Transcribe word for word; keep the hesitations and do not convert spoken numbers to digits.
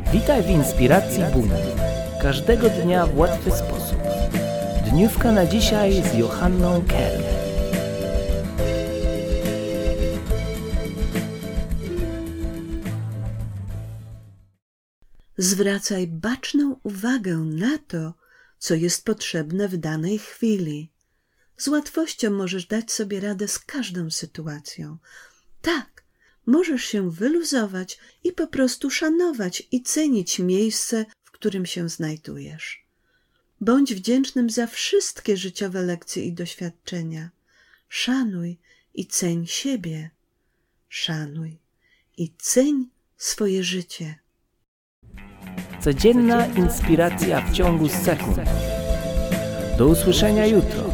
Witaj w Inspiracji Buna. Każdego dnia w łatwy sposób. Dniówka na dzisiaj z Johanną Kerr. Zwracaj baczną uwagę na to, co jest potrzebne w danej chwili. Z łatwością możesz dać sobie radę z każdą sytuacją. Tak, możesz się wyluzować i po prostu szanować i cenić miejsce, w którym się znajdujesz. Bądź wdzięcznym za wszystkie życiowe lekcje i doświadczenia. Szanuj i ceń siebie. Szanuj i ceń swoje życie. Codzienna inspiracja w ciągu sekund. Do usłyszenia jutro.